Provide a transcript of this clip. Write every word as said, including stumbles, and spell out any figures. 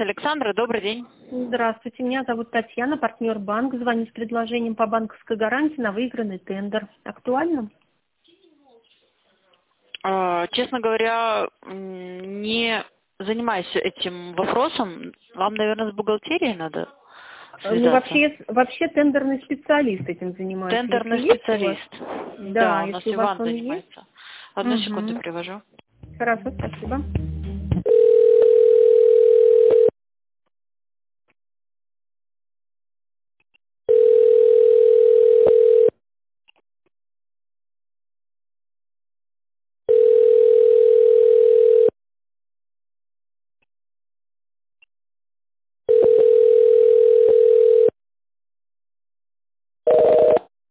Александра, добрый день. Здравствуйте, меня зовут Татьяна, партнер банк. Звоню с предложением по банковской гарантии на выигранный тендер. Актуально? А, Честно говоря, м, не занимаюсь этим вопросом. Вам, наверное, с бухгалтерией надо Э, Ну, связаться. вообще, вообще тендерный специалист этим занимается. Тендерный Если есть у вас? специалист. Да, Да, у нас если у вас Иван он есть. занимается. Одну секунду Угу. привожу. Хорошо, спасибо.